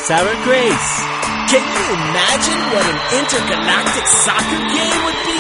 Sour Grace. Can you imagine what an intergalactic soccer game would be?